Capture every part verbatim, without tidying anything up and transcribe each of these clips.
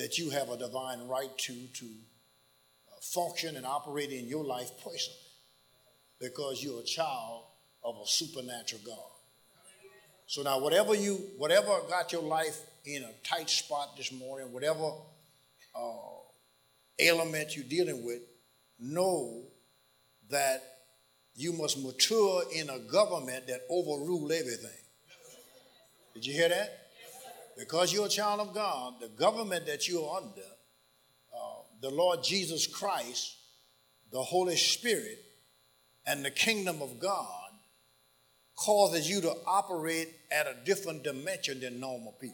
that you have a divine right to, to uh, function and operate in your life personally, because you're a child of a supernatural God. So now whatever you, whatever got your life in a tight spot this morning, whatever uh, ailment you're dealing with, know that you must mature in a government that overrule everything. Did you hear that? Because you're a child of God, the government that you're under, uh, the Lord Jesus Christ, the Holy Spirit, and the kingdom of God causes you to operate at a different dimension than normal people.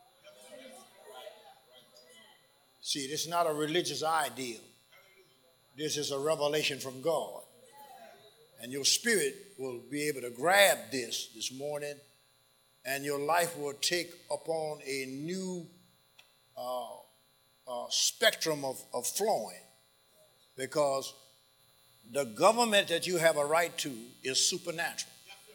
See, this is not a religious ideal. This is a revelation from God. And your spirit will be able to grab this this morning, and your life will take upon a new uh, uh, spectrum of, of flowing, because the government that you have a right to is supernatural.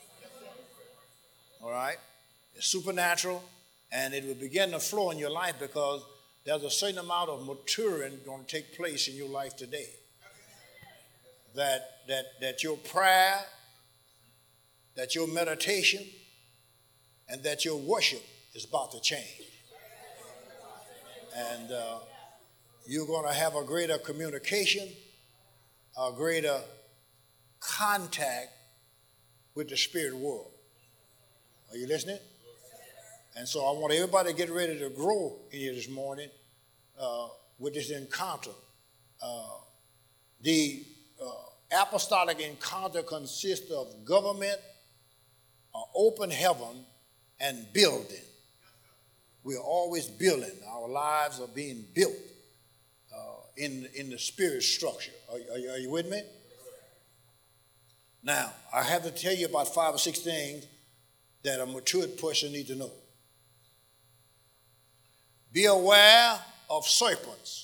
All right? It's supernatural, and it will begin to flow in your life because there's a certain amount of maturing going to take place in your life today. That, that, that your prayer, that your meditation, and that your worship is about to change. And uh, you're going to have a greater communication, a greater contact with the spirit world. Are you listening? And so I want everybody to get ready to grow in here this morning uh, with this encounter. Uh, the uh, apostolic encounter consists of government, uh, open heaven, and building. We're always building. Our lives are being built uh, in, in the spirit structure. Are, are, you, are you with me? Now, I have to tell you about five or six things that a matured person needs to know. Be aware of serpents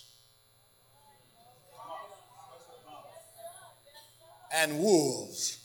and wolves.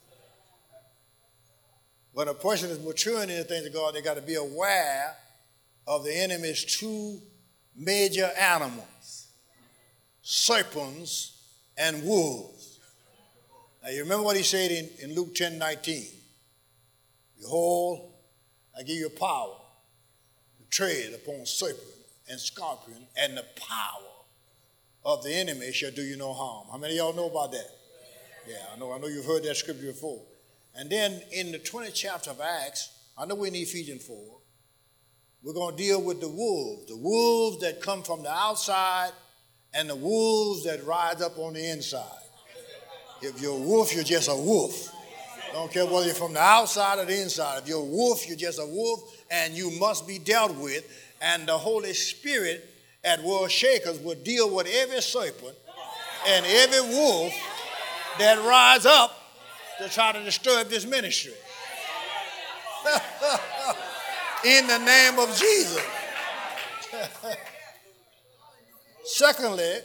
When a person is maturing in the things of God, they got to be aware of the enemy's two major animals, serpents and wolves. Now you remember what he said in, in Luke ten nineteen. Behold, I give you power to tread upon serpent and scorpion, and the power of the enemy shall do you no harm. How many of y'all know about that? Yeah, I know, I know you've heard that scripture before. And then in the twentieth chapter of Acts, I know we're in Ephesians four, we're going to deal with the wolves, the wolves that come from the outside and the wolves that rise up on the inside. If you're a wolf, you're just a wolf. Don't care whether you're from the outside or the inside. If you're a wolf, you're just a wolf, and you must be dealt with. And the Holy Spirit at World Shakers will deal with every serpent and every wolf that rise up to try to disturb this ministry. In the name of Jesus. Secondly,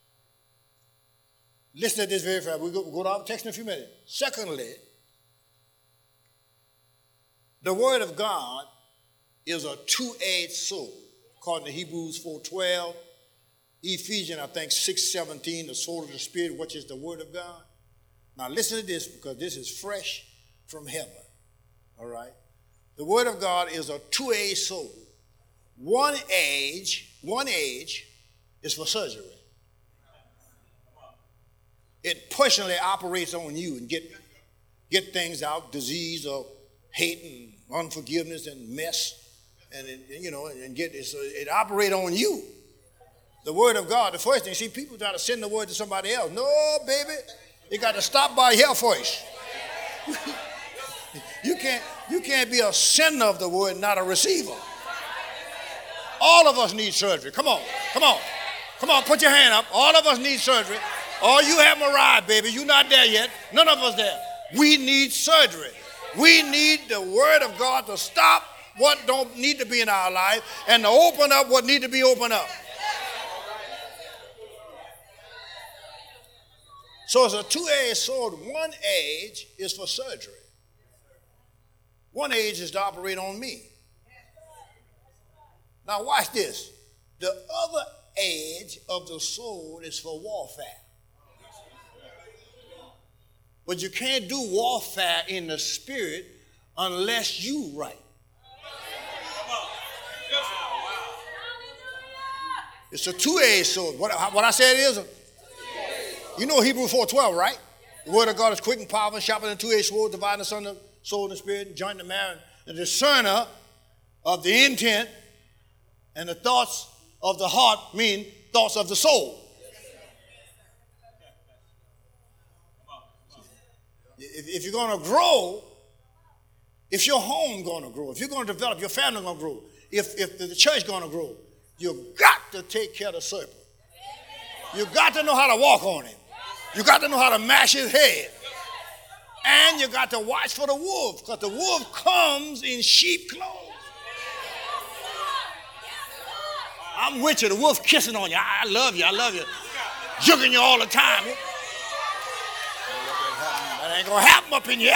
listen to this very fast. We'll go, we'll go to our text in a few minutes. Secondly, the word of God is a two-edged sword, according to Hebrews four twelve, Ephesians, I think, six seventeen, the sword of the Spirit, which is the word of God. Now listen to this, because this is fresh from heaven, all right? The word of God is a two-edged sword. One edge, one edge is for surgery. It personally operates on you and get, get things out, disease or hate and unforgiveness and mess, and it, you know, and get it. So it operates on you. The word of God. The first thing, see, people try to send the word to somebody else. No, baby, you got to stop by here first. you can't, you can't be a sender of the word, not a receiver. All of us need surgery. Come on, come on, come on. Put your hand up. All of us need surgery. All you have arrived, baby. You're not there yet. None of us there. We need surgery. We need the word of God to stop what don't need to be in our life and to open up what need to be opened up. So it's a two-edged sword. One edge is for surgery. One edge is to operate on me. Now watch this. The other edge of the sword is for warfare. But you can't do warfare in the spirit unless you right. It's a two-edged sword. What, what I said is, a, you know Hebrews four twelve, right? The word of God is quick and powerful, sharper than a two-edged sword, dividing asunder soul and spirit, joint and marrow, and the discerner of the intent and the thoughts of the heart, mean thoughts of the soul. If, if you're going to grow, if your home going to grow, if you're going to develop, your family going to grow, if, if the church going to grow, you've got to take care of the serpent. You've got to know how to walk on him. You got to know how to mash his head. And you got to watch for the wolf, because the wolf comes in sheep clothes. I'm with you, the wolf kissing on you. I love you, I love you. Jugging you all the time. That ain't going to happen up in here.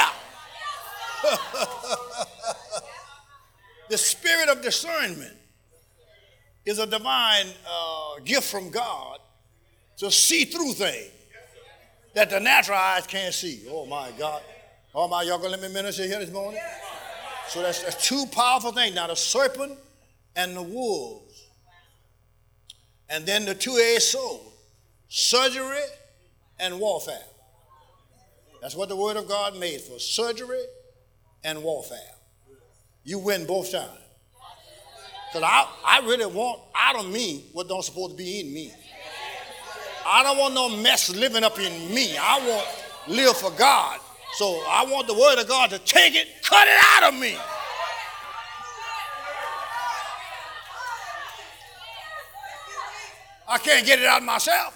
The spirit of discernment is a divine uh, gift from God to see through things that the natural eyes can't see. Oh, my God. Oh, my, y'all going to let me minister here this morning? So that's, that's two powerful things. Now, the serpent and the wolves. And then the two-edged sword, surgery and warfare. That's what the word of God made for, surgery and warfare. You win both times. Because I, I really want out of me what don't supposed to be in me. I don't want no mess living up in me. I want to live for God. So I want the word of God to take it, cut it out of me. I can't get it out myself.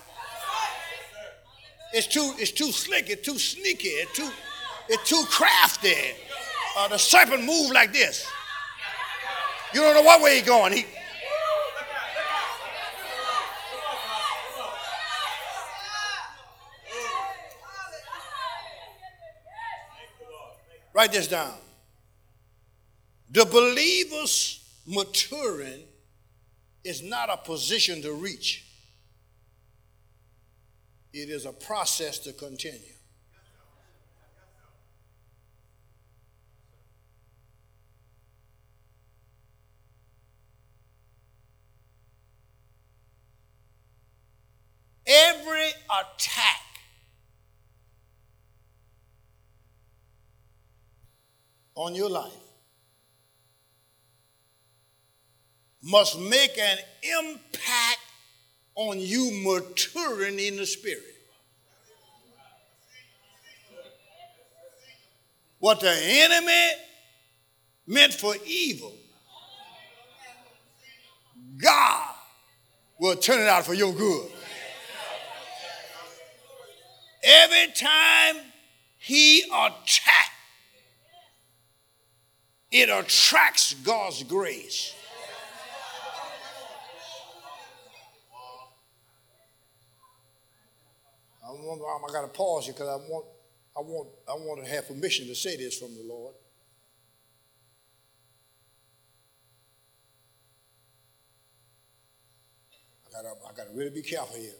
It's too, it's too slick, it's too sneaky, it's too, it's too crafty. Uh, the serpent moves like this. You don't know what way he's going. He, Write this down. The believer's maturing is not a position to reach. It is a process to continue. Every attack on your life must make an impact on you maturing in the spirit. What the enemy meant for evil, God will turn it out for your good. Every time he attacks, it attracts God's grace. I, want, I got to pause here because I want, I want, I want to have permission to say this from the Lord. I got I got to really be careful here.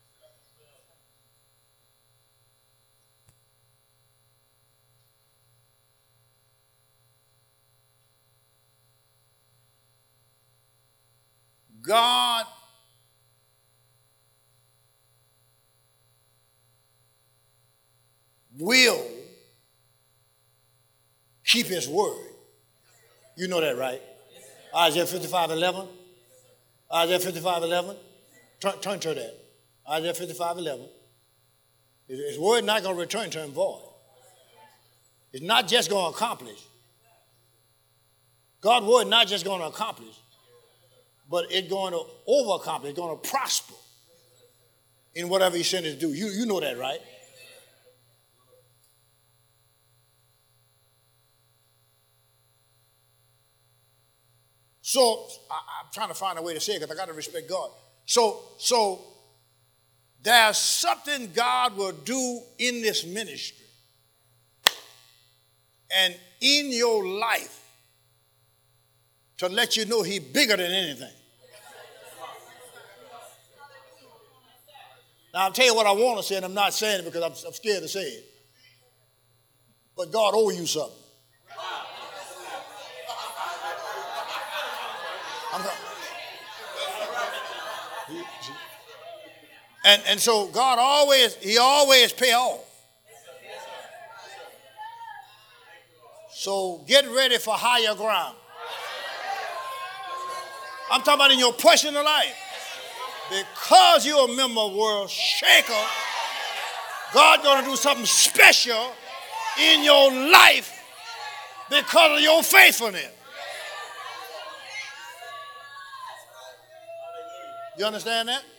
God will keep his word. You know that, right? Isaiah fifty-five eleven. Isaiah fifty-five eleven. Turn, turn to that. Isaiah fifty-five eleven. His word not going to return to him void. It's not just going to accomplish. God's word not just going to accomplish, but it's going to over-accomplish. It's going to prosper in whatever he sent it to do. You, you know that, right? So I, I'm trying to find a way to say it because I got to respect God. So, so there's something God will do in this ministry and in your life to let you know he's bigger than anything. Now, I'll tell you what I want to say, and I'm not saying it because I'm, I'm scared to say it. But God owe you something. I'm and, and so God always, he always pay off. So get ready for higher ground. I'm talking about in your personal life. Because you're a member of World Shaker, God's going to do something special in your life because of your faithfulness. You understand that?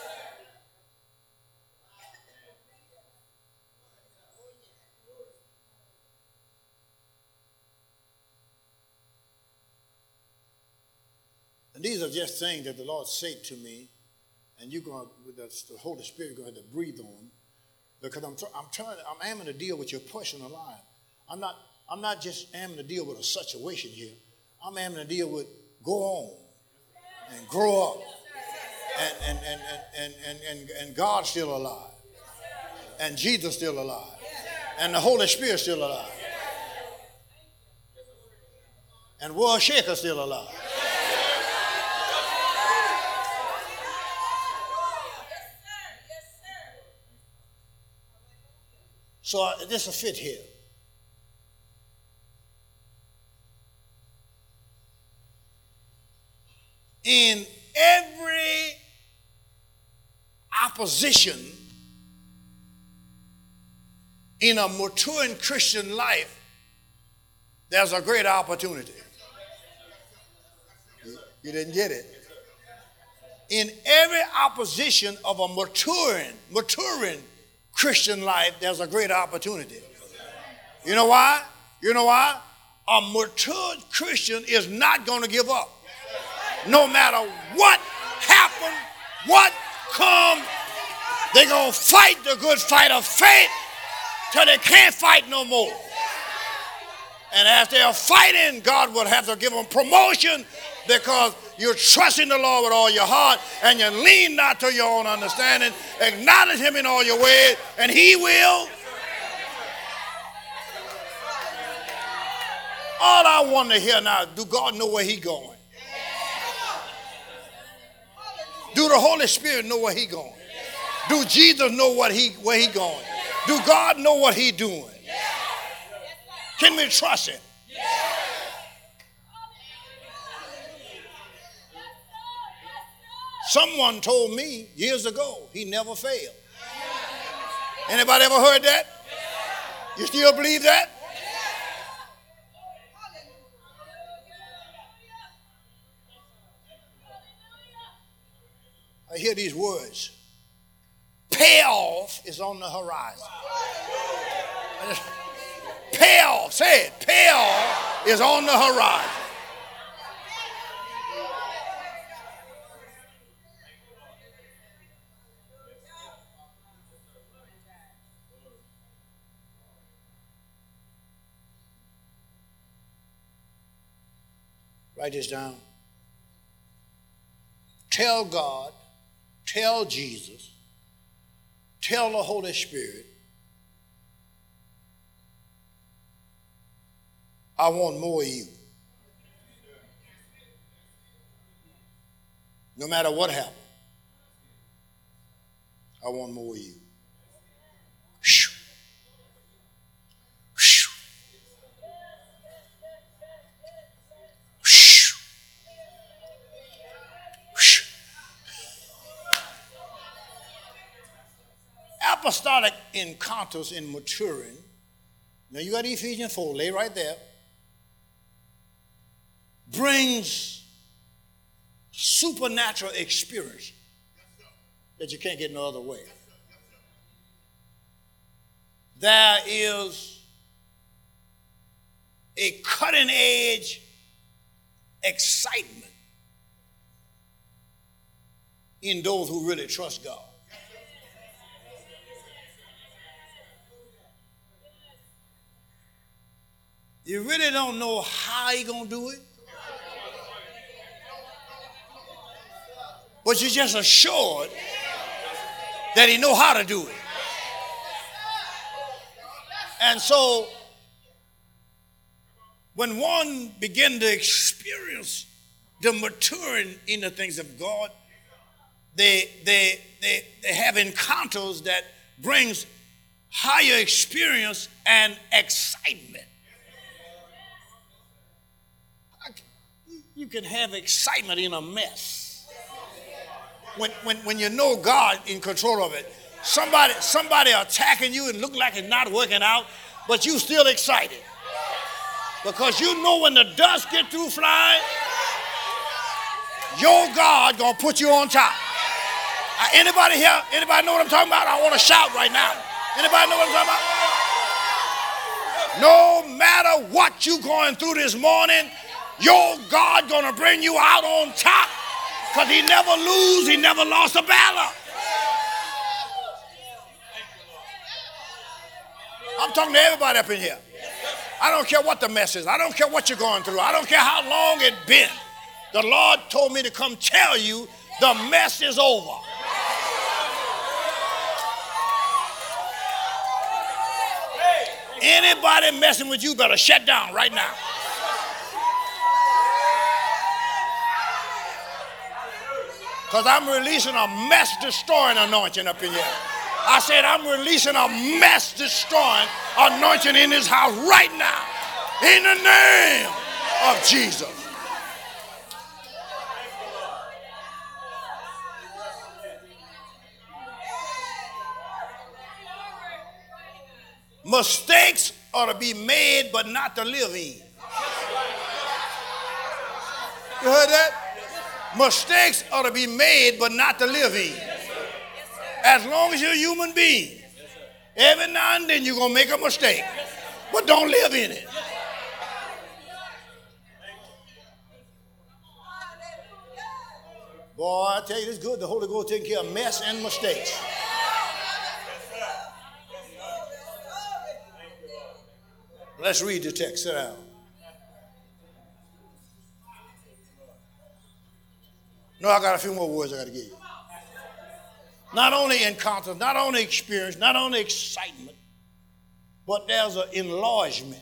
And these are just things that the Lord said to me, and you're going to, with the, the Holy Spirit, going to have to breathe on, because I'm, I'm trying, I'm aiming to deal with your personal life. I'm not, I'm not just aiming to deal with a situation here. I'm aiming to deal with go on and grow up, and and and and and and, and God's still alive, and Jesus still alive, and the Holy Spirit still alive, and World Shaker still alive. So uh, this will fit here. In every opposition in a maturing Christian life, there's a great opportunity. You, you didn't get it. In every opposition of a maturing, maturing Christian life, there's a great opportunity. You know why? You know why? A matured Christian is not going to give up. No matter what happens, what comes, they're going to fight the good fight of faith till they can't fight no more. And as they are fighting, God will have to give them promotion because you're trusting the Lord with all your heart and you lean not to your own understanding. Acknowledge him in all your ways and he will. All I want to hear now, do God know where he's going? Do the Holy Spirit know where he's going? Do Jesus know what he, where he's going? Do God know what he's doing? Can we trust him? Someone told me years ago he never failed. Anybody ever heard that? You still believe that? I hear these words. Payoff is on the horizon. Payoff, say it. Payoff is on the horizon. Write this down. Tell God, tell Jesus, tell the Holy Spirit, I want more of you. No matter what happens, I want more of you. Shoo. Shoo. Shoo. Shoo. Apostolic encounters in maturing. Now you got Ephesians four, lay right there. Brings supernatural experience that you can't get no other way. There is a cutting edge excitement in those who really trust God. You really don't know how he's going to do it. But you're just assured that he know how to do it. And so when one begin to experience the maturing in the things of God, they, they, they, they have encounters that brings higher experience and excitement. You can have excitement in a mess. When, when, when you know God in control of it, somebody, somebody attacking you and look like it's not working out, but you still excited. Because you know when the dust get through flying, your God gonna put you on top. Uh, anybody here, anybody know what I'm talking about? I want to shout right now. Anybody know what I'm talking about? No matter what you going through this morning, your God gonna bring you out on top, because he never lose, he never lost a battle. I'm talking to everybody up in here. I don't care what the mess is. I don't care what you're going through. I don't care how long it's been. The Lord told me to come tell you the mess is over. Anybody messing with you better shut down right now. Because I'm releasing a mess destroying anointing up in here. I said I'm releasing a mess destroying anointing in this house right now. In the name of Jesus. Mistakes ought to be made but not to live in. You heard that? Mistakes ought to be made but not to live in. As long as you're a human being, every now and then you're going to make a mistake, but don't live in it. Boy, I tell you, it's good. The Holy Ghost taking care of mess and mistakes. Let's read the text. Sit down. No, I got a few more words I got to give you. Not only encounters, not only experience, not only excitement, but there's an enlargement,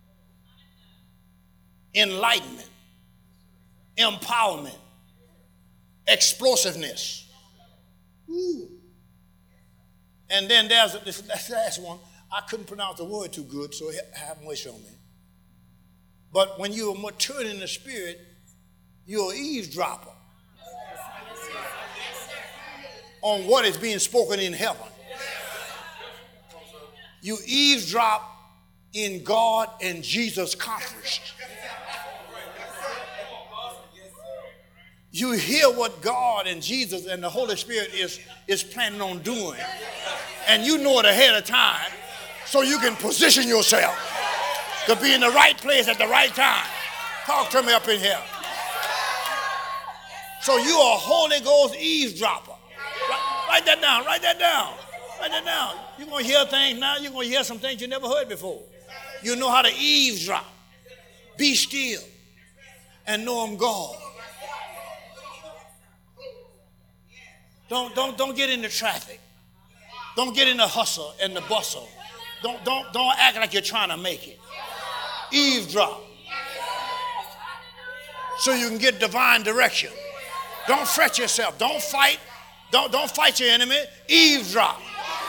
enlightenment, empowerment, explosiveness. Ooh. And then there's a, this, this last one. I couldn't pronounce the word too good, so have mercy on me. But when you're mature in the spirit, you're an eavesdropper on what is being spoken in heaven. You eavesdrop in God and Jesus' conference. You hear what God and Jesus and the Holy Spirit is, is planning on doing. And you know it ahead of time, so you can position yourself to be in the right place at the right time. Talk to me up in here. So you are a Holy Ghost eavesdropper. Write, write that down. Write that down. Write that down. You're going to hear things now. You're going to hear some things you never heard before. You know how to eavesdrop. Be still and know I'm God. Don't, don't, don't get into traffic. Don't get in the hustle and the bustle. Don't, don't, don't act like you're trying to make it. Eavesdrop. So you can get divine direction. Don't fret yourself. Don't fight. Don't, don't fight your enemy. Eavesdrop.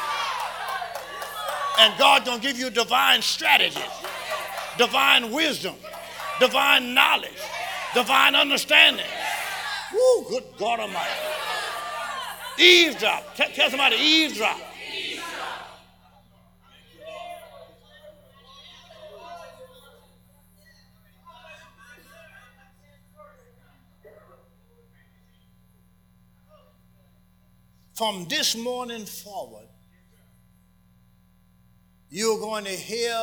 And God gonna give you divine strategies, divine wisdom, divine knowledge, divine understanding. Woo, good God Almighty. Eavesdrop. Tell, tell somebody, eavesdrop. From this morning forward, you're going to hear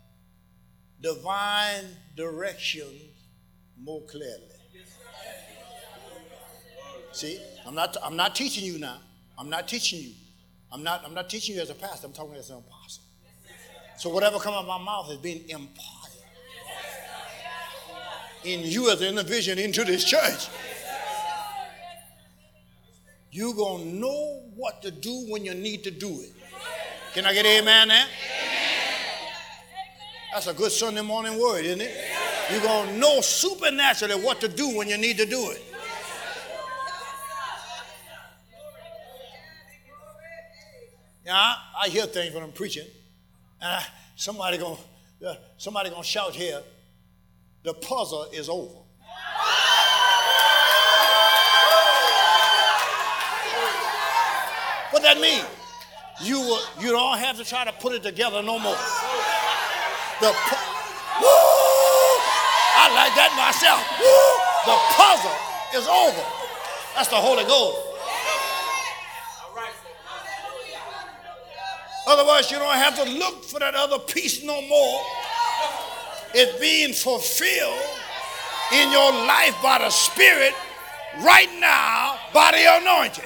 divine direction more clearly. See, I'm not, I'm not teaching you now. I'm not teaching you. I'm not, I'm not teaching you as a pastor. I'm talking as an apostle. So whatever comes out of my mouth is being imparted in you as an individual into this church. you're going to know what to do when you need to do it. Can I get an amen there? That's a good Sunday morning word, isn't it? You're going to know supernaturally what to do when you need to do it. Yeah, I, I hear things when I'm preaching, and I, somebody going uh, somebody going to shout here, the puzzle is over. What that mean? You will, you don't have to try to put it together no more. The pu- Woo! I like that myself. Woo! The puzzle is over. That's the Holy Ghost. Otherwise, you don't have to look for that other piece no more. It's being fulfilled in your life by the Spirit right now by the anointing.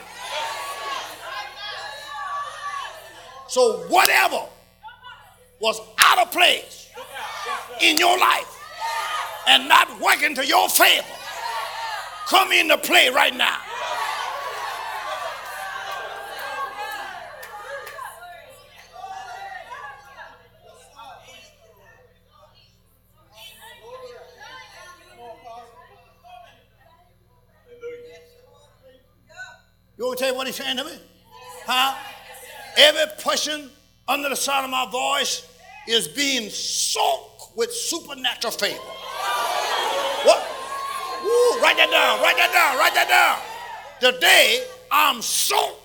So whatever was out of place in your life and not working to your favor, come into play right now. You want me to tell you what he's saying to me? Huh? Every person under the sound of my voice is being soaked with supernatural favor. What? Woo, write that down, write that down, write that down. Today, I'm soaked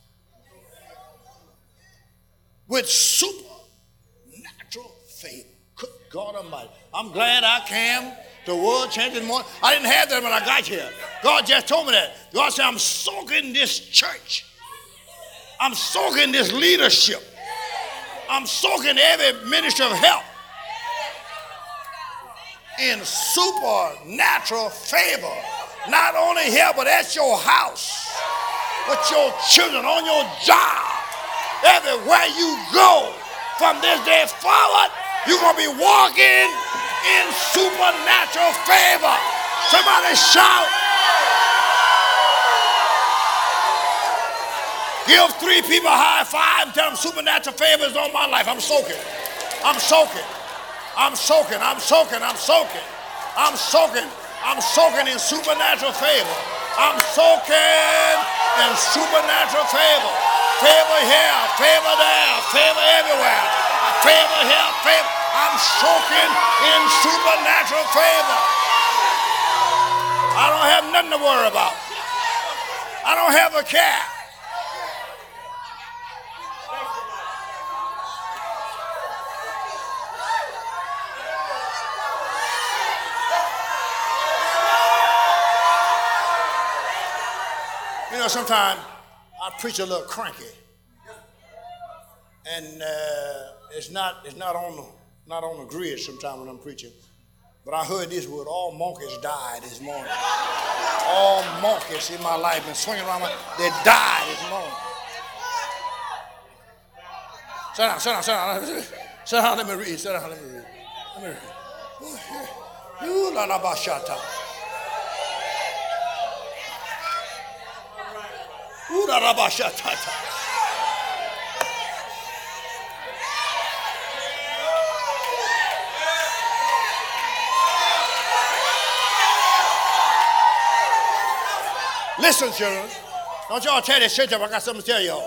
with supernatural favor. Good God Almighty. I'm glad I came to World Champion Morning. I didn't have that when I got here. God just told me that. God said, I'm soaking this church. I'm soaking this leadership. I'm soaking every ministry of help in supernatural favor. Not only here, but at your house, with your children, on your job, everywhere you go. From this day forward, you're going to be walking in supernatural favor. Somebody shout. Give three people a high five and tell them supernatural favor is on my life. I'm soaking. I'm soaking. I'm soaking. I'm soaking. I'm soaking. I'm soaking. I'm soaking in supernatural favor. I'm soaking in supernatural favor. Favor here, favor there, favor everywhere. Favor here, favor. I'm soaking in supernatural favor. I don't have nothing to worry about. I don't have a care. You know, sometimes I preach a little cranky, and uh, it's not it's not on the not on the grid sometimes when I'm preaching. But I heard this word: all monkeys died this morning. All monkeys in my life been swinging around my they died this morning. Sit down, sit down, sit down, sit down. Let me read. Sit down, let me read. Let me read. Ooh, la la ba shata. Ooh, la la ba shata. Listen, children. Don't y'all tell this church up. I got something to tell y'all.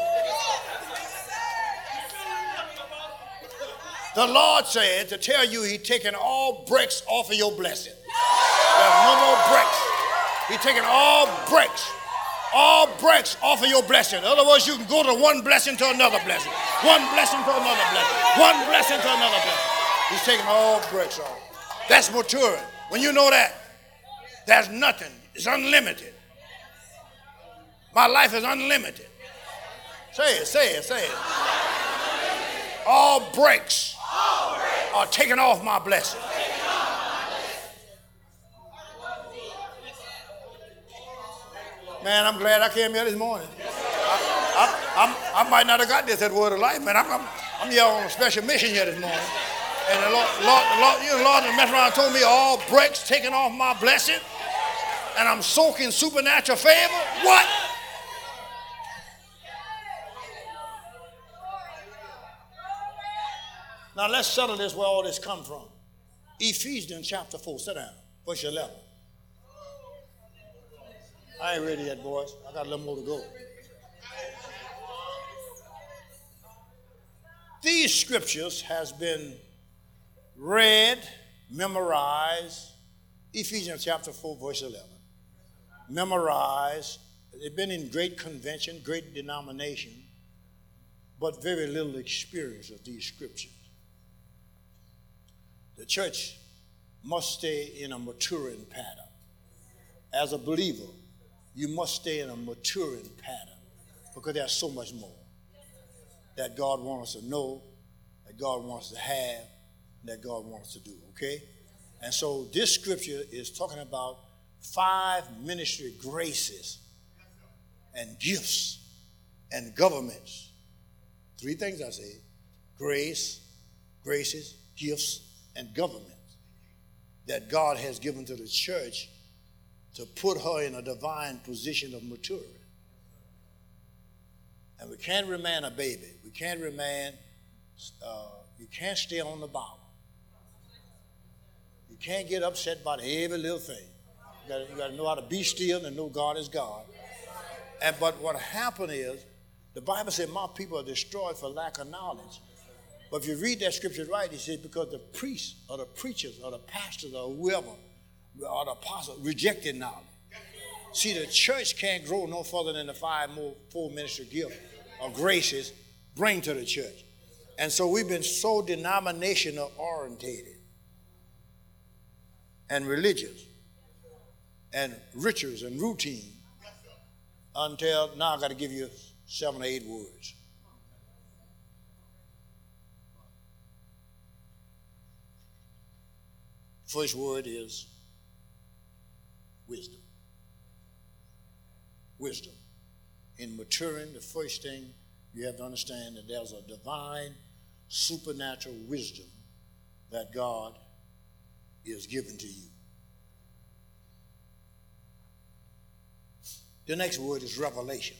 The Lord said to tell you He's taking all bricks off of your blessing. There's no more bricks. He's taking all bricks. All bricks off of your blessing. In other words, you can go to one blessing to another blessing. One blessing to another blessing. One blessing to another blessing. He's taking all bricks off. That's maturing. When you know that, there's nothing. It's unlimited. My life is unlimited. Say it, say it, say it. All breaks are taken off my blessing. Man, I'm glad I came here this morning. I, I, I might not have got this at Word of Life, man. I'm, I'm, I'm here on a special mission here this morning. And the Lord, Lord, the Lord, you know, the Lord messed around and told me all breaks taken off my blessing. And I'm soaking supernatural favor. What? Now let's settle this where all this come from. Ephesians chapter four. Sit down. Verse eleven. I ain't ready yet, boys. I got a little more to go. These scriptures has been read, memorized. Ephesians chapter four, verse eleven. Memorized. They've been in great convention, great denomination, but very little experience of these scriptures. The church must stay in a maturing pattern. As a believer, you must stay in a maturing pattern because there's so much more that God wants us to know, that God wants to have, that God wants to do, okay? And so this scripture is talking about five ministry graces and gifts and governments. Three things I say: grace, graces, gifts, and governments that God has given to the church to put her in a divine position of maturity. And we can't remain a baby. We can't remain, uh, you can't stay on the bow. You can't get upset about every little thing. You gotta, you gotta know how to be still and know God is God. And but what happened is, the Bible said, my people are destroyed for lack of knowledge. But if you read that scripture right, it says because the priests or the preachers or the pastors or whoever or the apostles rejected knowledge. See, the church can't grow no further than the five more full ministry gifts or graces bring to the church. And so we've been so denominational orientated and religious and rituals and routine until now I got to give you seven or eight words. First word is wisdom. Wisdom. In maturing, the first thing you have to understand that there's a divine, supernatural wisdom that God is given to you. The next word is revelation.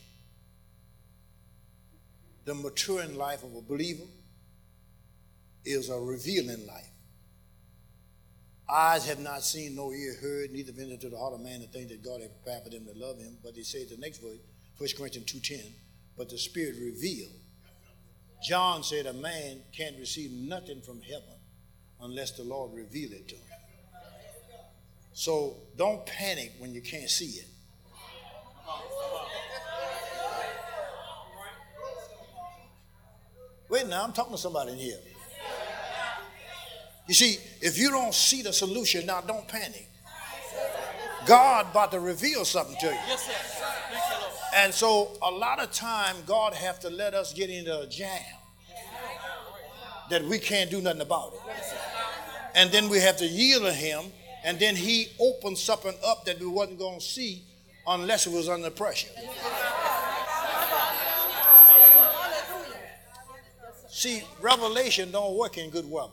The maturing life of a believer is a revealing life. Eyes have not seen, no ear heard, neither have entered to the heart of man the thing that God has prepared for them that love him. But he says the next verse, First Corinthians two ten, but the Spirit revealed. John said a man can't receive nothing from heaven unless the Lord reveal it to him. So don't panic when you can't see it. Wait now, I'm talking to somebody in here. You see, if you don't see the solution, now don't panic. God about to reveal something to you. Yes, sir. And so a lot of time God have to let us get into a jam that we can't do nothing about it. And then we have to yield to him, and then he opens something up that we wasn't going to see unless it was under pressure. See, revelation don't work in good weather.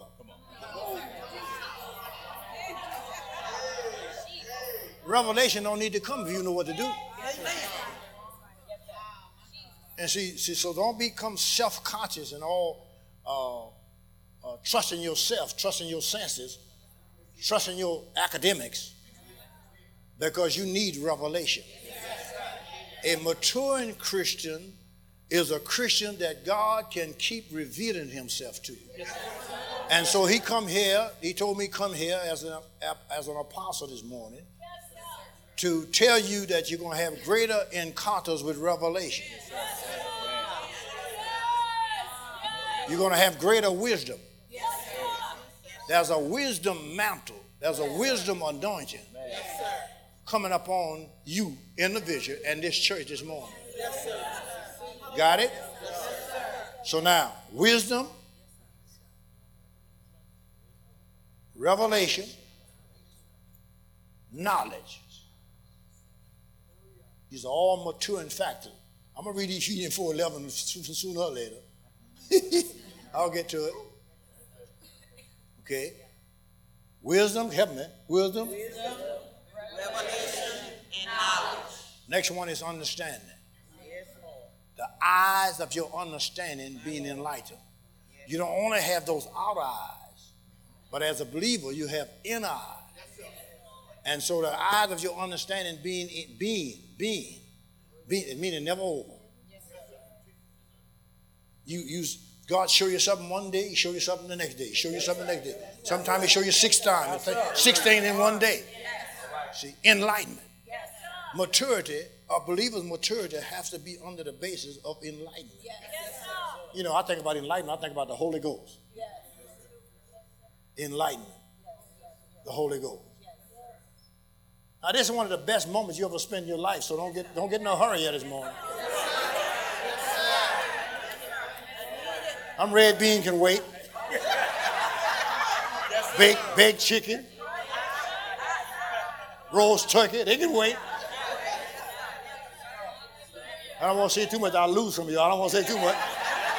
Revelation don't need to come if you know what to do. And see, see so don't become self-conscious and all uh, uh, trusting yourself, trusting your senses, trusting your academics, because you need revelation. A maturing Christian is a Christian that God can keep revealing himself to. And so he come here, he told me come here as an, as an apostle this morning to tell you that you're going to have greater encounters with revelation. You're going to have greater wisdom. There's a wisdom mantle. There's a wisdom anointing coming upon you in the vision and this church this morning. Got it? So now, wisdom, revelation, knowledge. These are all maturing factors. I'm going to read Ephesians four eleven sooner or later. I'll get to it. Okay. Wisdom, help me. Wisdom. Wisdom, revelation, and knowledge. Next one is understanding. Yes, Lord. The eyes of your understanding being enlightened. Yes. You don't only have those outer eyes, but as a believer, you have inner eyes. And so the eyes of your understanding being, being, being, being, meaning never over. You use God show you something one day, he show you something the next day, he show you something the next day. Sometimes he show you six times, six things in one day. See, enlightenment. Maturity, a believer's maturity has to be under the basis of enlightenment. You know, I think about enlightenment, I think about the Holy Ghost. Enlightenment. The Holy Ghost. Now, this is one of the best moments you ever spend in your life, so don't get, don't get in a hurry here this morning. I'm red bean can wait. Baked, baked chicken. Roast turkey, they can wait. I don't want to say too much, I'll lose from you. I don't want to say too much.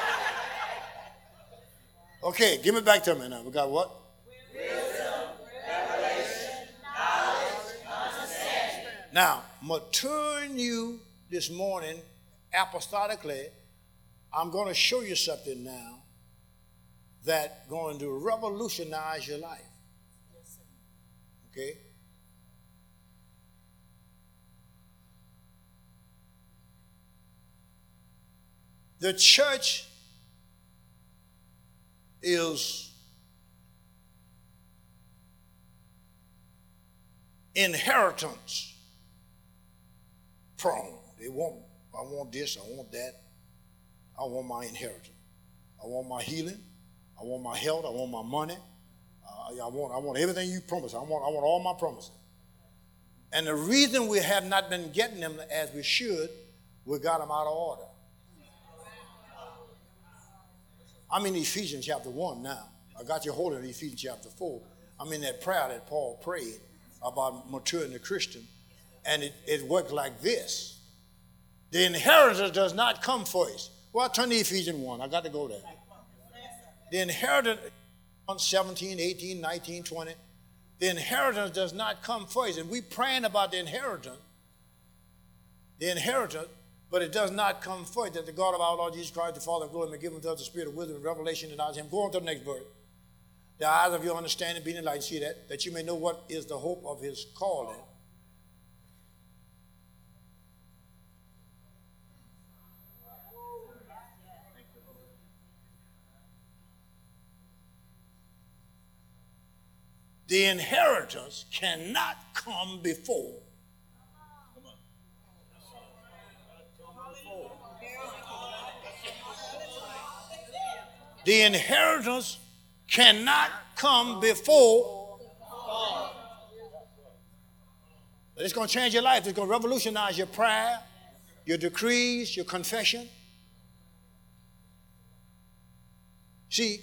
Okay, give it back to me now. We got what? Wisdom, revelation, knowledge, understanding. Now, maturing you this morning apostolically, I'm going to show you something now that's going to revolutionize your life. Okay? The church is inheritance prone. They want, I want this, I want that. I want my inheritance. I want my healing. I want my health. I want my money. Uh, I want, I want everything you promised. I want, I want all my promises. And the reason we have not been getting them as we should, we got them out of order. I'm in Ephesians chapter one now. I got you holding in Ephesians chapter four. I'm in that prayer that Paul prayed about maturing the Christian. And it, it worked like this. The inheritance does not come first. Well, turn to Ephesians one. I got to go there. The inheritance, seventeen, eighteen, nineteen, twenty. The inheritance does not come first. And we praying about the inheritance. The inheritance. But it does not come first that the God of our Lord Jesus Christ, the Father of glory, may give unto us the spirit of wisdom and revelation and knowledge. Him. Go on to the next verse. The eyes of your understanding being enlightened. See that? That you may know what is the hope of his calling. The inheritance cannot come before. The inheritance cannot come before. It's going to change your life. It's going to revolutionize your prayer, your decrees, your confession. See,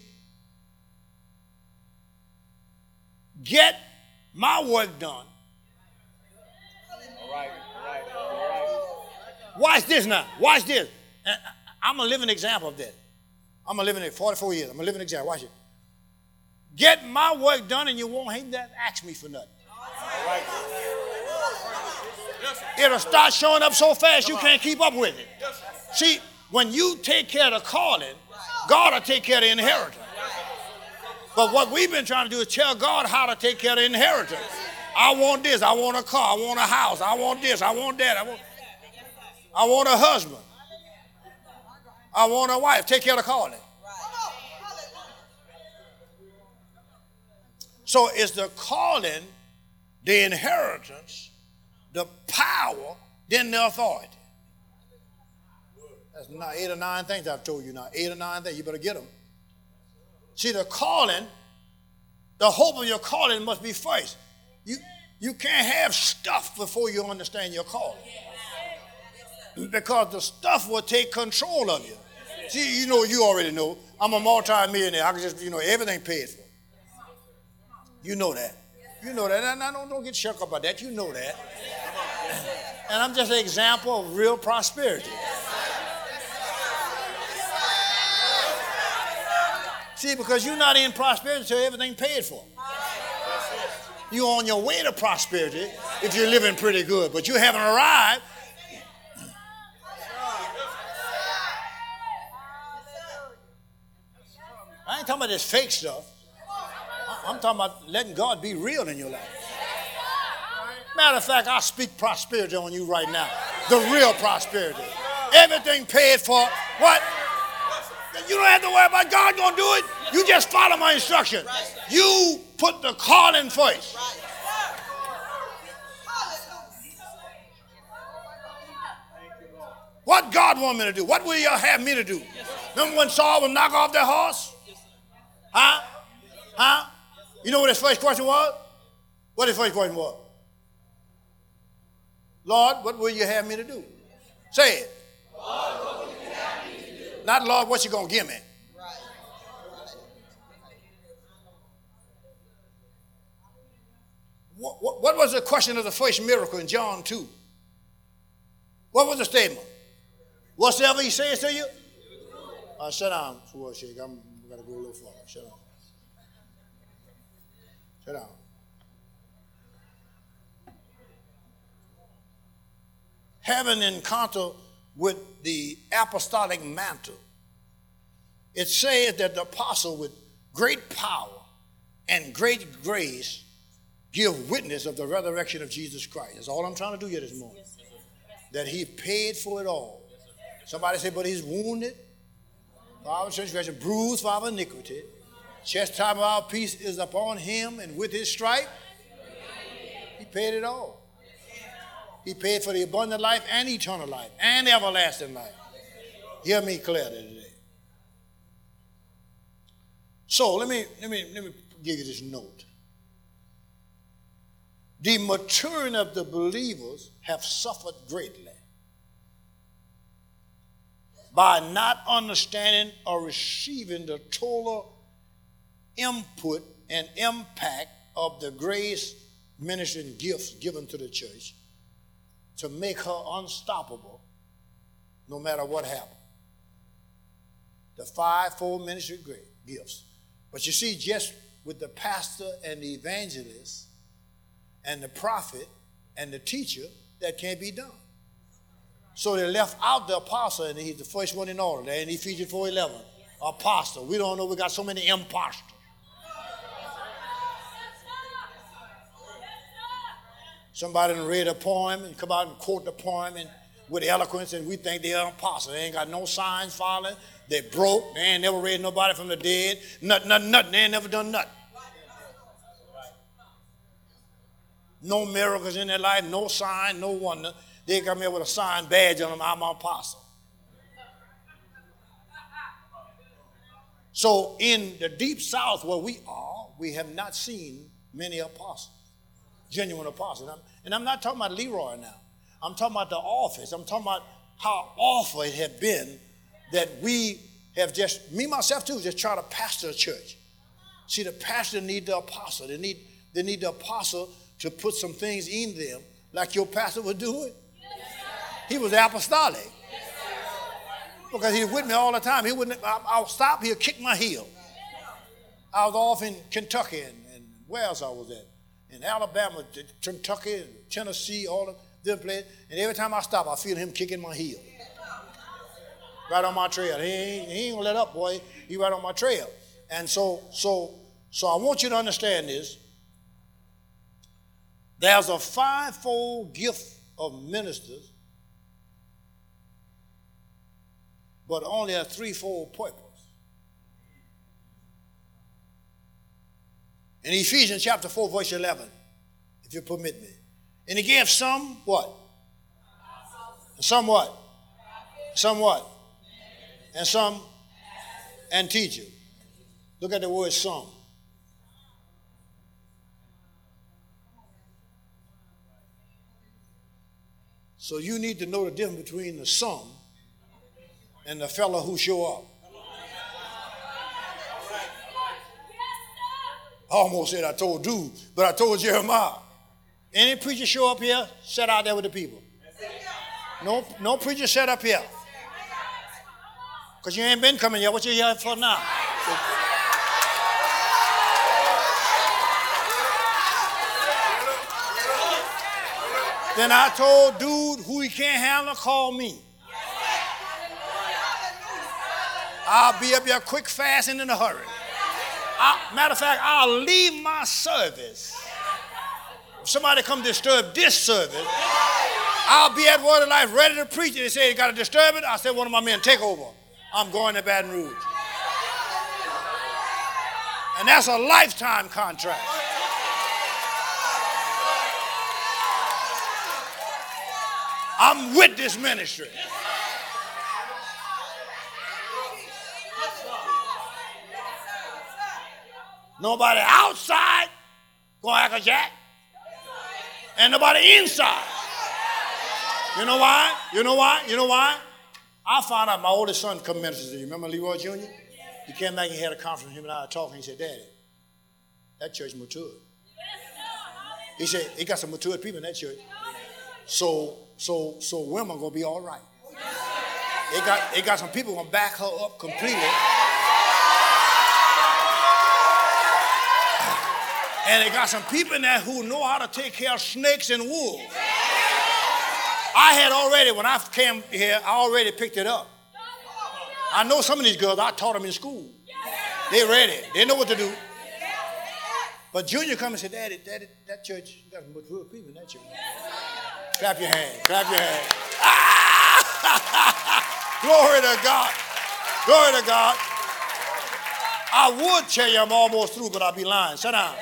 get my work done. All right, all right, all right. Watch this now. Watch this. I'm a living example of that. I'm a living it forty-four years. I'm a living example. Watch it. Get my work done and you won't hate that. Ask me for nothing. All right. It'll start showing up so fast you can't keep up with it. See, when you take care of the calling, God will take care of the inheritance. But what we've been trying to do is tell God how to take care of the inheritance. I want this. I want a car. I want a house. I want this. I want that. I want, I want a husband. I want a wife. Take care of the calling. So it's the calling, the inheritance, the power, then the authority. That's not eight or nine things I've told you now. Eight or nine things. You better get them. See, the calling, the hope of your calling must be first. You, you can't have stuff before you understand your calling. Because the stuff will take control of you. See, you know, you already know. I'm a multi-millionaire. I can just, you know, everything paid for. You know that. You know that. And I don't, don't get shook up about that. You know that. And I'm just an example of real prosperity. See, because you're not in prosperity until everything paid for. You're on your way to prosperity if you're living pretty good, but you haven't arrived. ain't talking about this fake stuff. I'm talking about letting God be real in your life. Matter of fact, I speak prosperity on you right now. The real prosperity. Everything paid for. What? You don't have to worry about God going to do it. You just follow my instruction. You put the calling first. What God want me to do? What will y'all have me to do? Remember when Saul would knock off that horse? Huh? Huh? You know what his first question was? What his first question was? Lord, what will you have me to do? Say it. Lord, what will you have me to do? Not, Lord, what you going to give me? Right. What, what, what was the question of the first miracle in John two? What was the statement? Whatsoever he says to you? Uh, shut down, Shake. I'm going to go a little further. Shut down. Shut down. Having an encounter with the apostolic mantle, it says that the apostle with great power and great grace give witness of the resurrection of Jesus Christ. That's all I'm trying to do here this morning. Yes, that he paid for it all. Yes. Somebody say, but he's wounded for our transgression, bruised for our iniquity. Chastisement of our peace is upon him, and with his stripe, he paid it all. He paid for the abundant life and eternal life and everlasting life. Hear me clearly today. So let me, let me, let me give you this note. The maturing of the believers have suffered greatly by not understanding or receiving the total input and impact of the grace ministering gifts given to the church to make her unstoppable no matter what happened. The fivefold ministry gifts. But you see, just with the pastor and the evangelist and the prophet and the teacher, that can't be done. So they left out the apostle, and he's the first one in order. There in Ephesians four eleven. Apostle. We don't know, we got so many imposters. Somebody read a poem and come out and quote the poem and with eloquence, and we think they're apostles. They ain't got no signs following. They broke. They ain't never raised nobody from the dead. Nothing, nothing, nothing. They ain't never done nothing. No miracles in their life, no sign, no wonder. They come here with a sign badge on them, I'm an apostle. So in the deep south where we are, we have not seen many apostles. Genuine apostles. And I'm, and I'm not talking about Leroy now. I'm talking about the office. I'm talking about how awful it had been that we have just, me myself too, just try to pastor a church. See, the pastor need the apostle. They need, they need the apostle to put some things in them like your pastor was doing. Yes, he was apostolic. Yes, because he was with me all the time. He wouldn't, I, I'll stop, he'll kick my heel. I was off in Kentucky and, and where else I was at? In Alabama, Kentucky, Tennessee, all of them places. And every time I stop, I feel him kicking my heel. Right on my trail. He ain't, he ain't gonna let up, boy. He right on my trail. And so, so, so I want you to understand this. There's a fivefold gift of ministers, but only a threefold purpose. In Ephesians chapter four, verse eleven, if you permit me. And he gave some what? And some what? Some what? And some and teacher. Look at the word some. So you need to know the difference between the some and the fellow who show up. I almost said I told dude, but I told Jeremiah. Any preacher show up here, sit out there with the people. No, no preacher set up here. Because you ain't been coming here. What you here for now? Then I told dude who he can't handle, call me. I'll be up here quick, fast, and in a hurry. I, matter of fact, I'll leave my service. If somebody come disturb this service, I'll be at Word of Life ready to preach it. They say you got to disturb it. I said, one of my men, take over. I'm going to Baton Rouge. And that's a lifetime contract. I'm with this ministry. Nobody outside gonna act a jack, and nobody inside. You know why? You know why? You know why? I found out my oldest son come minister. You remember Leroy Junior? He came back and had a conference with him and I were talking. He said, Daddy, that church matured. He said, he got some matured people in that church. So, so, so women gonna be all right. They got, they got some people gonna back her up completely. And they got some people in there who know how to take care of snakes and wolves. I had already, when I came here, I already picked it up. I know some of these girls, I taught them in school. They ready. They know what to do. But Junior come and said, Daddy, Daddy, that church, you got some mature people in that church. Clap your hand. Clap your hand. Ah! Glory to God. Glory to God. I would tell you I'm almost through, but I'll be lying. Sit down.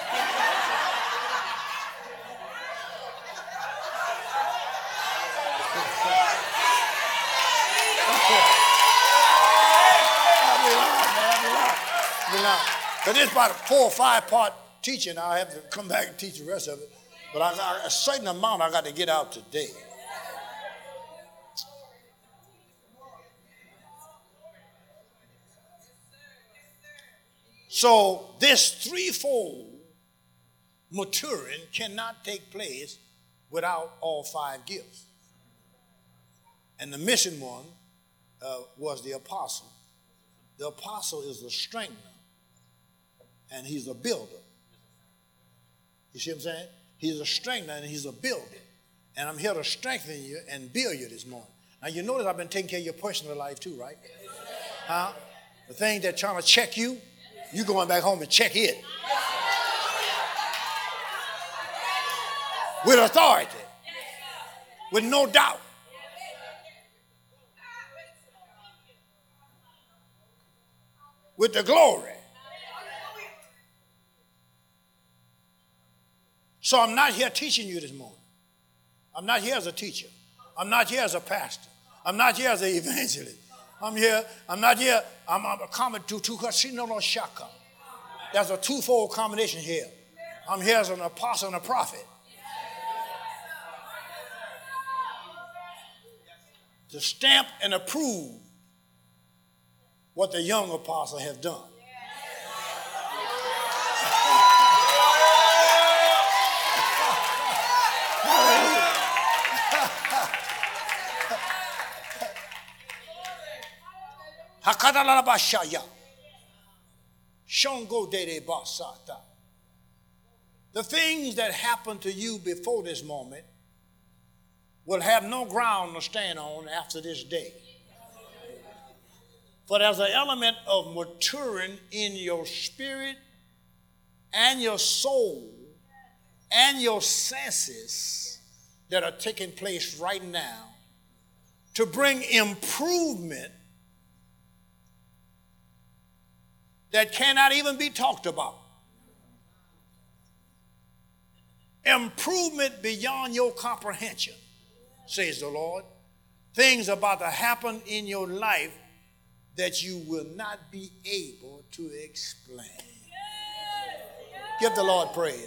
Because it's about a four or five part teaching. I'll have to come back and teach the rest of it. But I got a certain amount I got to get out today. So this threefold maturing cannot take place without all five gifts. And the missing one uh, was the apostle. The apostle is the strengthener. And he's a builder. You see what I'm saying? He's a strengthener and he's a builder. And I'm here to strengthen you and build you this morning. Now you notice I've been taking care of your personal life too, right? Huh? The thing that's trying to check you, you going back home and check it. With authority. With no doubt. With the glory. So I'm not here teaching you this morning. I'm not here as a teacher. I'm not here as a pastor. I'm not here as an evangelist. I'm here, I'm not here, I'm, I'm a comment to two no shaka. There's a twofold combination here. I'm here as an apostle and a prophet. To stamp and approve what the young apostle has done. Hakadalalabashaya. Shongo dede basata. The things that happened to you before this moment will have no ground to stand on after this day. For there's an element of maturing in your spirit and your soul and your senses that are taking place right now to bring improvement that cannot even be talked about. Improvement beyond your comprehension, says the Lord. Things about to happen in your life that you will not be able to explain. Give the Lord praise.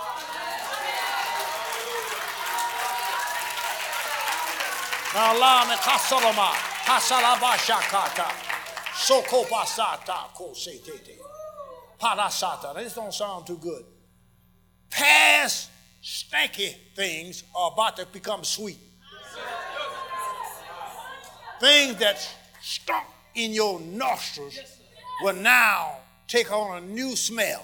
Now allow me kasalama, kasalabashakata, sokopasata, kosetete, parasata. This don't sound too good. Past stanky things are about to become sweet. Things that stunk in your nostrils will now take on a new smell.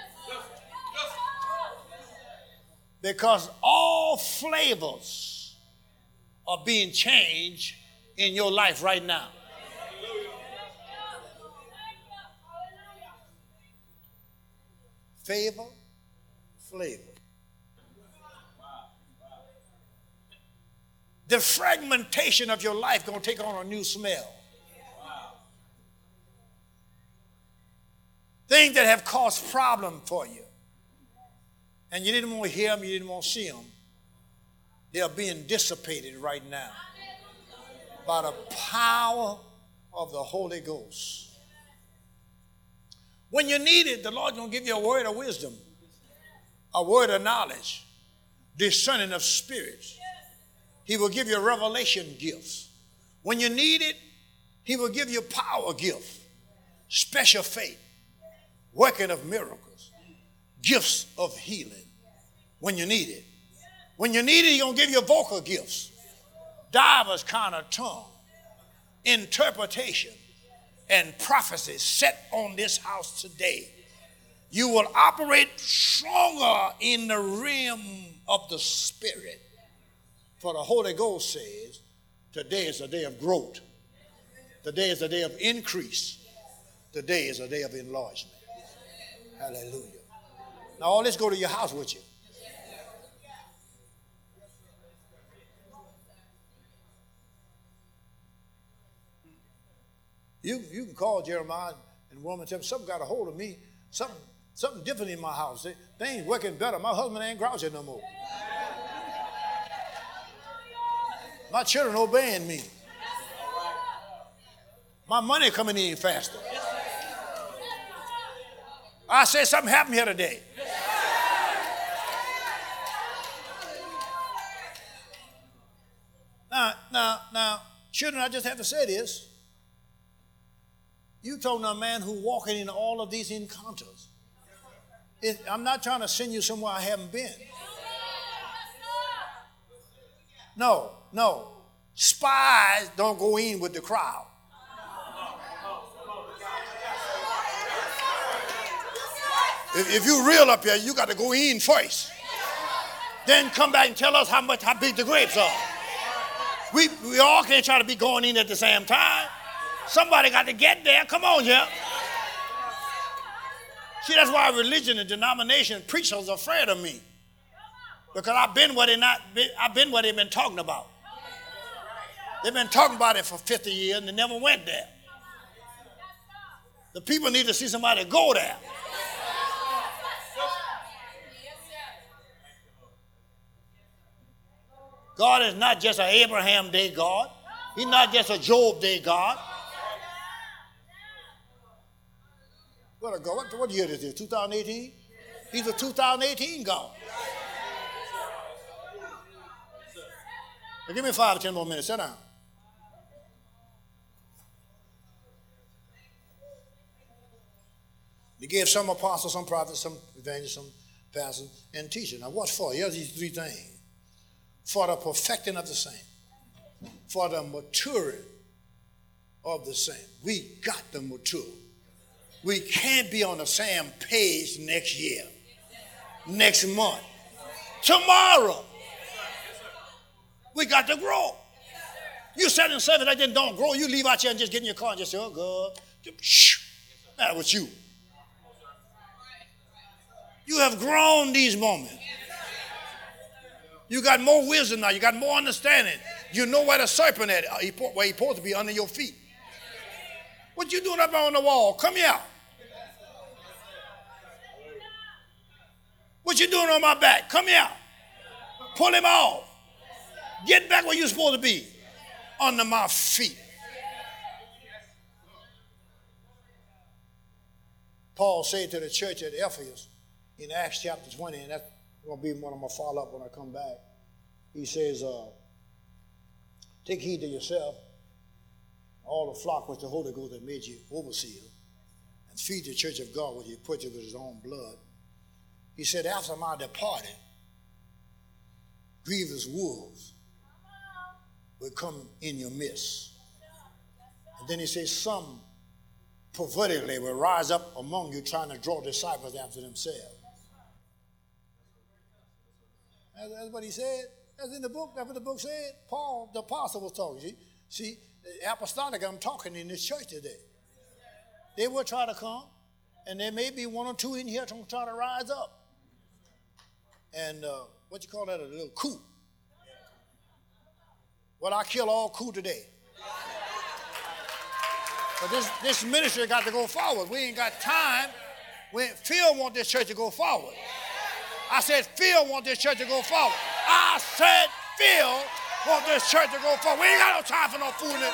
Because all flavors are being changed in your life right now. favor, flavor. The fragmentation of your life going to take on a new smell. Things that have caused problem for you. And you didn't want to hear them, you didn't want to see them. They are being dissipated right now by the power of the Holy Ghost. When you need it, the Lord's going to give you a word of wisdom, a word of knowledge, discerning of spirits. He will give you revelation gifts. When you need it, he will give you power gift, special faith, working of miracles, gifts of healing when you need it. When you need it, he's going to give you vocal gifts, divers kind of tongue, interpretation, and prophecy set on this house today. You will operate stronger in the realm of the Spirit. For the Holy Ghost says, today is a day of growth. Today is a day of increase. Today is a day of enlargement. Hallelujah. Now, let's go to your house with you. You, you can call Jeremiah and the woman and tell him, something got a hold of me. Something, something different in my house. Things working better. My husband ain't grouchy no more. My children obeying me. My money coming in faster. I said something happened here today. Now, now, now, children, I just have to say this. You told a man who walking in all of these encounters. It, I'm not trying to send you somewhere I haven't been. No, no. Spies don't go in with the crowd. If, if you're real up here, you got to go in first. Then come back and tell us how much, how big the grapes are. We, we all can't try to be going in at the same time. Somebody got to get there. Come on, yeah. See, that's why religion and denomination preachers are afraid of me. Because I've been what they not been, I've been what they've been talking about. They've been talking about it for fifty years and they never went there. The people need to see somebody go there. God is not just an Abraham Day God. He's not just a Job Day God. What a God? What, what year is this? twenty eighteen? He's a two thousand eighteen God. Now give me five or ten more minutes. Sit down. He gave some apostles, some prophets, some evangelists, some pastors, and teachers. Now what for? Here's these three things. For the perfecting of the saint. For the maturing of the saint. We got to mature. We can't be on the same page next year, next month, tomorrow. We got to grow. You sat in service like that, don't grow. You leave out here and just get in your car and just say, oh, God. That's what you. You have grown these moments. You got more wisdom now. You got more understanding. You know where the serpent is, where he's supposed to be, under your feet. What you doing up on the wall? Come here. What you doing on my back? Come here. Pull him off. Get back where you're supposed to be. Under my feet. Paul said to the church at Ephesus in Acts chapter twenty, and that's going to be one I'm going to follow up when I come back. He says, uh, take heed to yourself, all the flock which the Holy Ghost has made you overseer, and feed the church of God which he purchased with his own blood. He said, after my departing, grievous wolves will come in your midst. And then he says, some pervertedly will rise up among you trying to draw disciples after themselves. That's what he said. That's in the book. That's what the book said. Paul, the apostle, was talking. See, see, the apostolic, I'm talking in this church today. They will try to come And there may be one or two in here trying to rise up. And uh, what you call that, a little coup. Well, I kill all coup today. But this, this ministry got to go forward. We ain't got time. We, Phil want this church to go forward. I said, Phil want this church to go forward. I said, Phil want this church to go forward. We ain't got no time for no foolishness.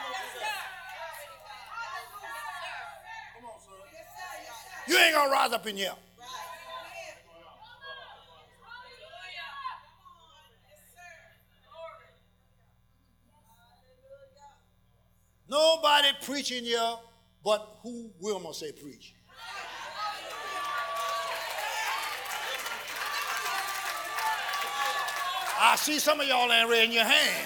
You ain't going to rise up in here. Nobody preaching here but who Wilma say preach. I see some of y'all ain't raising your hand.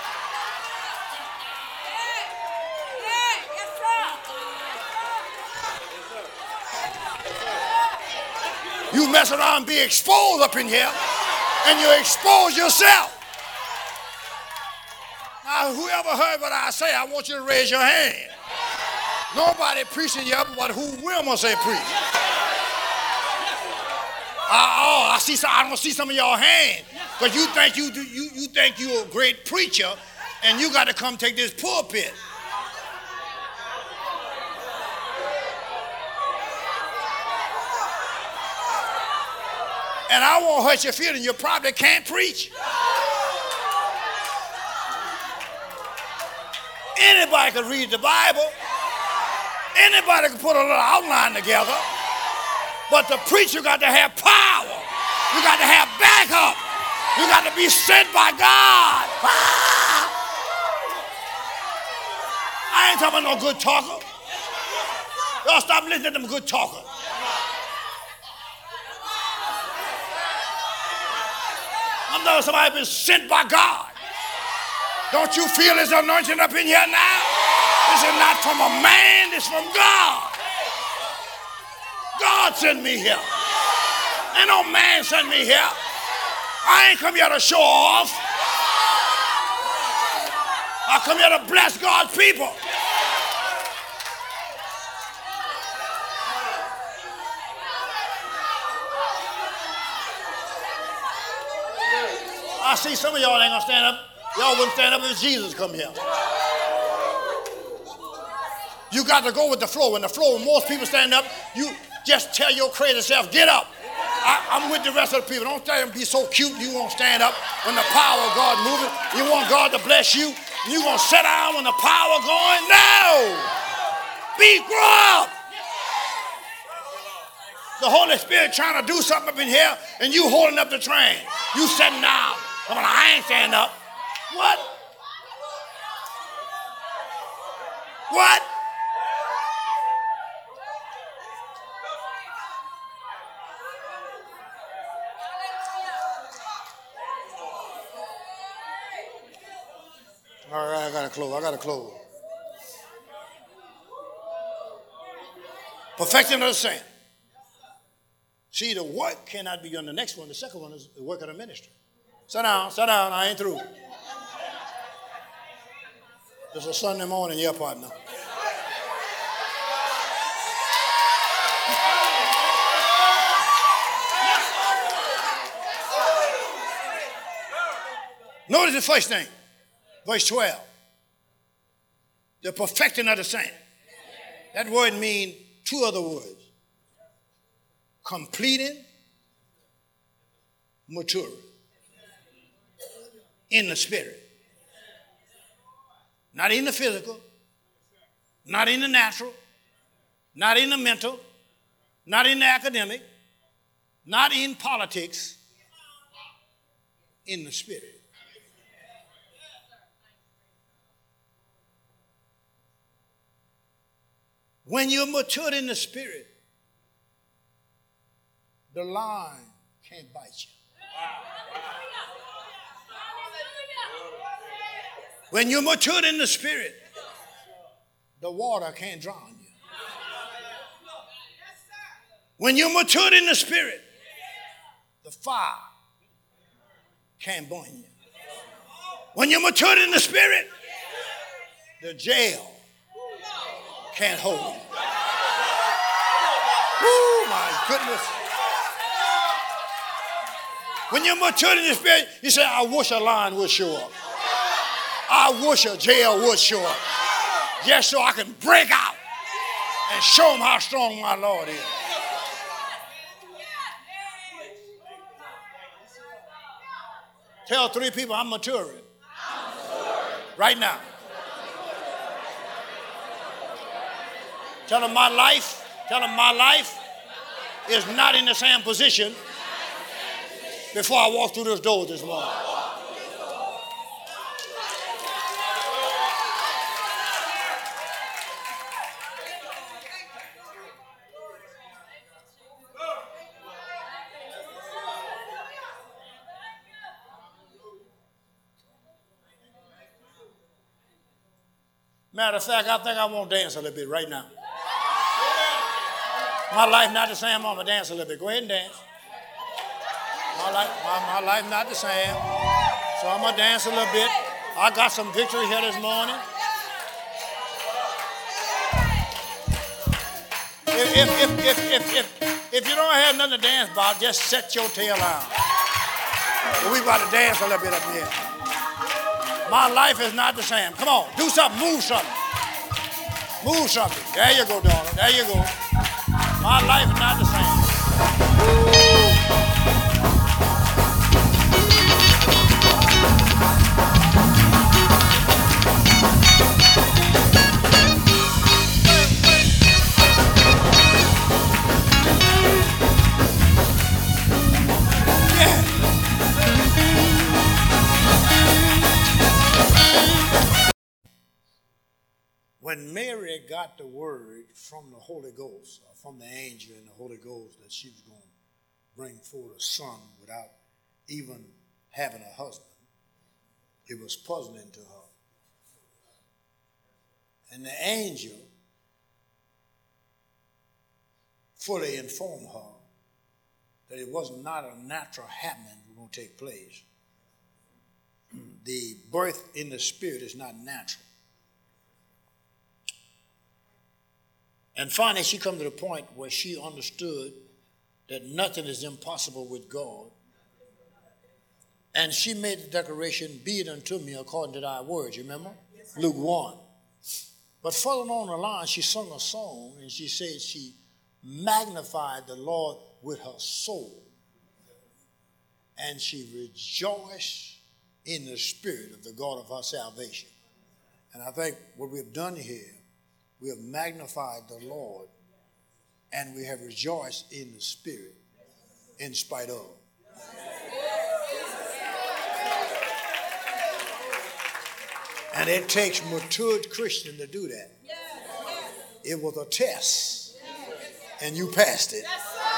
You mess around and be exposed up in here, and you expose yourself. Now, whoever heard what I say, I want you to raise your hand. Nobody preaching here but who Wilma say preach. Uh, oh, I see some, I don't see some of y'all hands. Because you think you, do, you, you think you're a great preacher, and you got to come take this pulpit. And I won't hurt your feeling. You probably can't preach. Anybody can read the Bible. Anybody can put a little outline together. But the preacher got to have power. You got to have backup. You got to be sent by God. Ah! I ain't talking about no good talker. Y'all stop listening to them good talkers. I'm talking somebody been sent by God. Don't you feel his anointing up in here now? This is not from a man, this is from God. God sent me here. Ain't no man sent me here. I ain't come here to show off. I come here to bless God's people. I see some of y'all ain't gonna stand up. Y'all wouldn't stand up if Jesus come here. You got to go with the flow. When the flow, when most people stand up, you just tell your crazy self, get up. I, I'm with the rest of the people. Don't tell them be so cute you won't stand up when the power of God moving. You want God to bless you, and you gonna sit down when the power going? No. Be grow up. The Holy Spirit trying to do something up in here, and you holding up the train. You sitting down. Come on, I ain't standing up. What? What? All right, I gotta close. I gotta close. Perfecting of the saint. See, the work cannot be done. The next one, the second one is the work of the ministry. Sit down, sit down. I ain't through. It's a Sunday morning, yeah, partner. Notice the first thing, verse twelve. The perfecting of the saint. That word means two other words. Completing, maturing. In the spirit. Not in the physical, not in the natural, not in the mental, not in the academic, not in politics, in the spirit. When you're matured in the spirit, the lion can't bite you. When you're matured in the spirit, the water can't drown you. When you're matured in the spirit, the fire can't burn you. When you're matured in the spirit, the jail can't hold you. Oh, my goodness. When you're matured in the spirit, you say, I wish a lion would show up. I wish a jail would show up. Just so I can break out and show them how strong my Lord is. Tell three people I'm maturing. I'm maturing. Right now. Tell them my life, tell them my life is not in the same position before I walk through those doors this morning. Matter of fact, I think I want to dance a little bit right now. My life not the same. I'm going to dance a little bit. Go ahead and dance. My life, my, my life not the same. So I'm going to dance a little bit. I got some victory here this morning. If, if, if, if, if, if, if you don't have nothing to dance about, just set your tail down. But we about to dance a little bit up here. My life is not the same. Come on, do something, move something. Move something. There you go, darling. There you go. My life is not the same. When Mary got the word from the Holy Ghost, or from the angel and the Holy Ghost, that she was going to bring forth a son without even having a husband, it was puzzling to her. And the angel fully informed her that it was not a natural happening that was going to take place. The birth in the spirit is not natural. And finally, she come to the point where she understood that nothing is impossible with God. And she made the declaration, be it unto me according to thy words. You remember? Yes, Luke one. But further on the line, she sung a song, and she said she magnified the Lord with her soul. And she rejoiced in the spirit of the God of her salvation. And I think what we've done here, we have magnified the Lord, and we have rejoiced in the Spirit in spite of. And it takes matured Christian to do that. It was a test, and you passed it.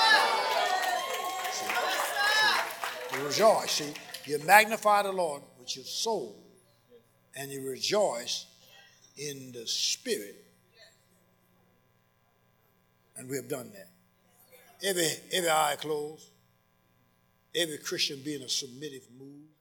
See, see, you rejoice. See, you magnify the Lord with your soul, and you rejoice in the Spirit. And we have done that. Every, every eye closed, every Christian being a submissive move.